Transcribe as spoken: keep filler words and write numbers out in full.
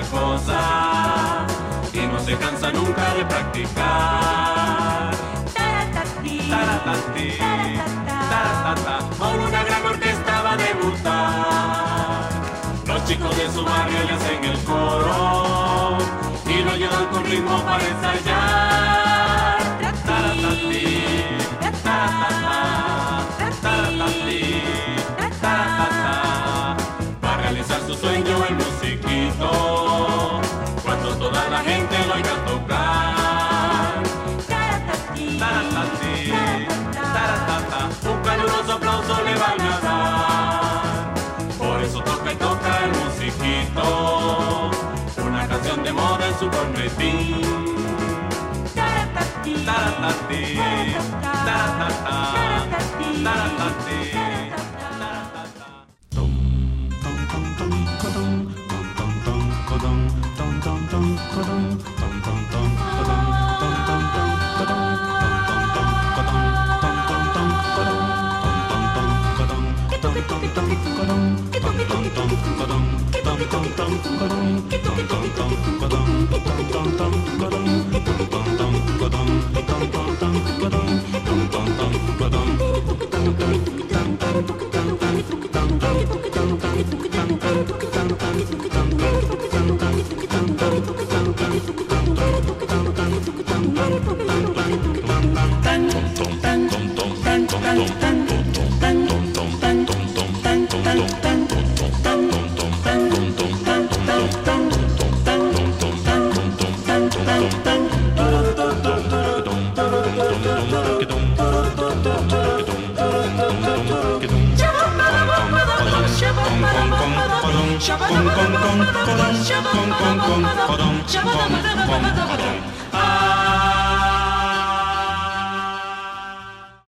cosa y no se cansa nunca de practicar. Taratati, taratata, con una gran orquesta va a debutar. Los chicos de su barrio le hacen el coro y lo llevan con ritmo para ensayar. Taratati, taratata, taratati, taratata, para realizar su sueño el musiquito, cuando toda la gente lo oiga tocar. Taratati, taratata, un caluroso aplauso le van a dar. Por eso toca y toca el musiquito, una canción de moda en su cornetín. Taratati, taratati, taratata, taratati. Ah